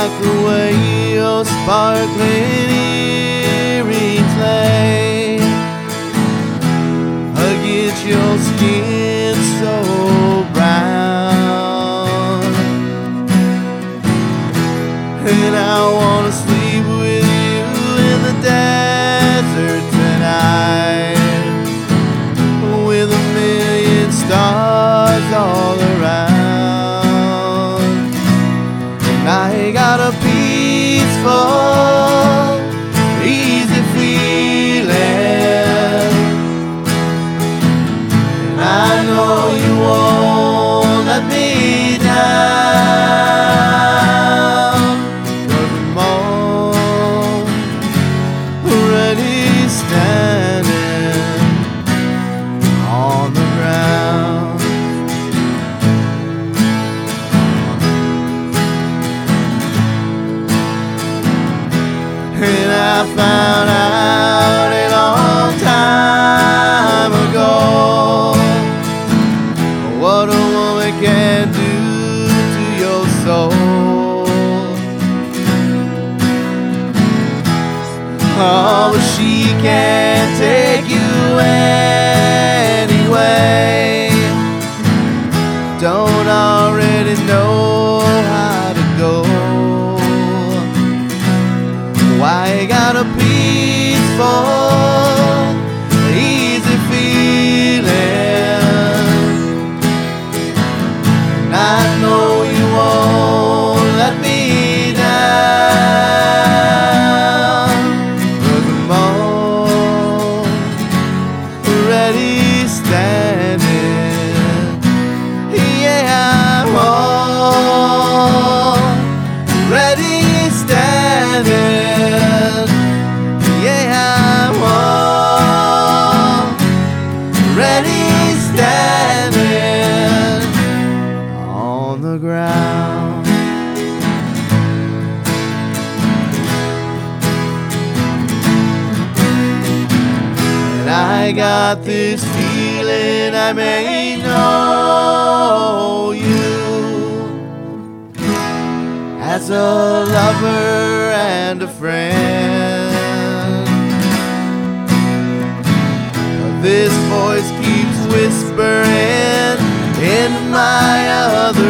like the way your sparkling earrings lay against your skin so brown. And I wanna sleep with you in the desert tonight, with a million stars all around. And I got a peaceful, easy feeling, and I know you won't let me down, 'cause I'm already standing on the ground. And I found out a long time ago what a woman can do to your soul. Oh, but she can't take you anyway. Don't already know how to go. Why got a peaceful, easy feeling, and I know you won't let me down, 'cause I'm already standing. Yeah, I'm already standing. Standing on the ground. And I got this feeling I may know you as a lover and a friend. This voice keeps whispering in my other